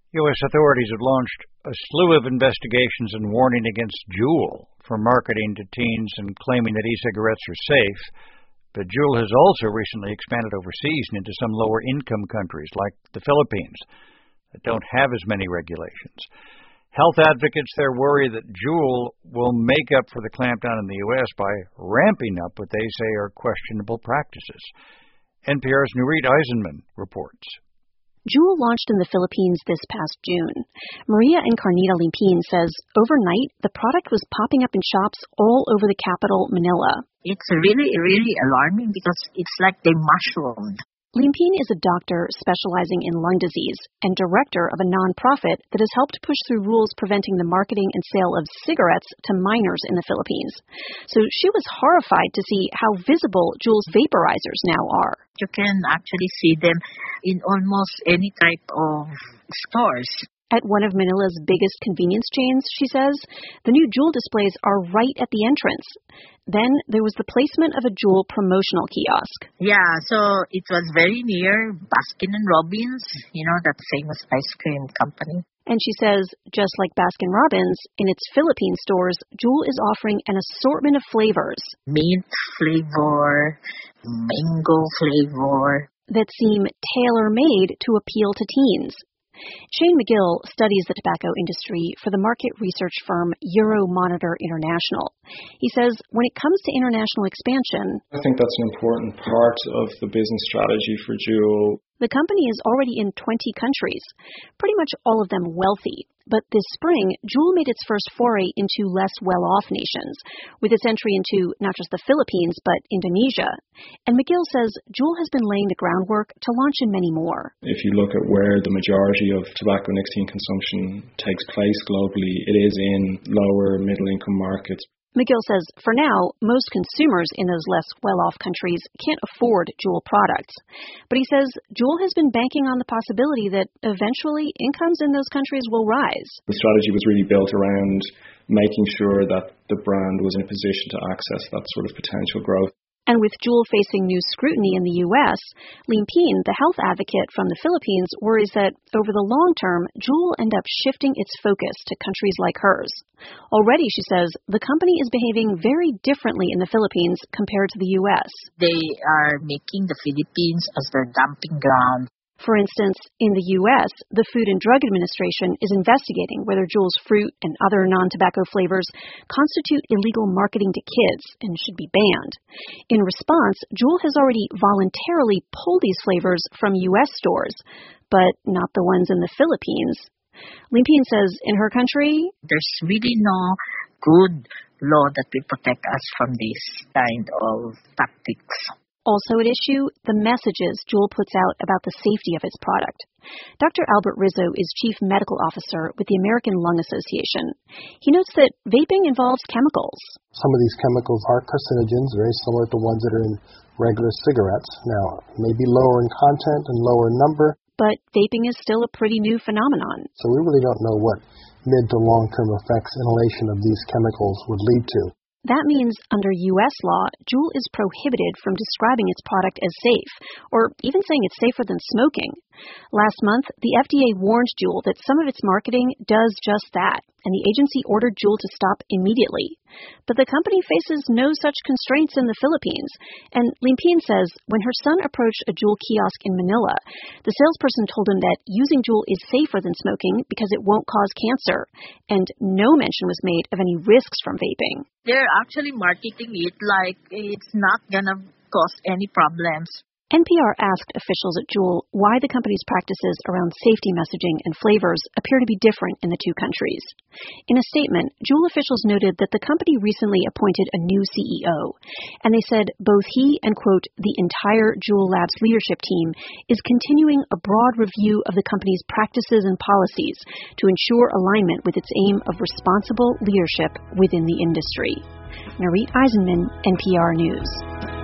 U.S. authorities have launched a slew of investigations and warning against Juul for marketing to teens and claiming that e-cigarettes are safe. But Juul has also recently expanded overseas and into some lower-income countries like the Philippines that don't have as many regulations. Health advocates there worry that Juul will make up for the clampdown in the U.S. by ramping up what they say are questionable practices. NPR's Nurit Eisenman reports. Juul launched in the Philippines this past June. Maria Encarnita Limpin says overnight, the product was popping up in shops all over the capital, Manila. It's really, really alarming because it's like they mushroomed. Limpin is a doctor specializing in lung disease and director of a nonprofit that has helped push through rules preventing the marketing and sale of cigarettes to minors in the Philippines. So she was horrified to see how visible Juul's vaporizers now are. You can actually see them in almost any type of stores. At one of Manila's biggest convenience chains, she says, the new Juul displays are right at the entrance. Then there was the placement of a Juul promotional kiosk. Yeah, so it was very near Baskin & Robbins, that famous ice cream company. And she says, just like Baskin Robbins, in its Philippine stores, Juul is offering an assortment of flavors. Mint flavor, mango flavor. That seem tailor-made to appeal to teens. Shane McGill studies the tobacco industry for the market research firm Euromonitor International. He says when it comes to international expansion, I think that's an important part of the business strategy for Juul. The company is already in 20 countries, pretty much all of them wealthy. But this spring, Juul made its first foray into less well-off nations, with its entry into not just the Philippines, but Indonesia. And McGill says Juul has been laying the groundwork to launch in many more. If you look at where the majority of tobacco nicotine consumption takes place globally, it is in lower middle-income markets. McGill says, for now, most consumers in those less well-off countries can't afford Juul products. But he says Juul has been banking on the possibility that eventually incomes in those countries will rise. The strategy was really built around making sure that the brand was in a position to access that sort of potential growth. And with Juul facing new scrutiny in the U.S., Limpin, the health advocate from the Philippines, worries that over the long term, Juul will end up shifting its focus to countries like hers. Already, she says, the company is behaving very differently in the Philippines compared to the U.S. They are making the Philippines as their dumping ground. For instance, in the U.S., the Food and Drug Administration is investigating whether Juul's fruit and other non-tobacco flavors constitute illegal marketing to kids and should be banned. In response, Juul has already voluntarily pulled these flavors from U.S. stores, but not the ones in the Philippines. Limpin says in her country, there's really no good law that will protect us from this kind of tactics. Also at issue, the messages Juul puts out about the safety of its product. Dr. Albert Rizzo is Chief Medical Officer with the American Lung Association. He notes that vaping involves chemicals. Some of these chemicals are carcinogens, very similar to ones that are in regular cigarettes. Now, maybe lower in content and lower in number. But vaping is still a pretty new phenomenon. So we really don't know what mid to long-term effects inhalation of these chemicals would lead to. That means under U.S. law, Juul is prohibited from describing its product as safe, or even saying it's safer than smoking. Last month, the FDA warned Juul that some of its marketing does just that, and the agency ordered Juul to stop immediately. But the company faces no such constraints in the Philippines, and Limpin says when her son approached a Juul kiosk in Manila, the salesperson told him that using Juul is safer than smoking because it won't cause cancer, and no mention was made of any risks from vaping. They're actually marketing it like it's not gonna cause any problems. NPR asked officials at Juul why the company's practices around safety messaging and flavors appear to be different in the two countries. In a statement, Juul officials noted that the company recently appointed a new CEO, and they said both he and, quote, the entire Juul Labs leadership team is continuing a broad review of the company's practices and policies to ensure alignment with its aim of responsible leadership within the industry. Nurit Eisenman, NPR News.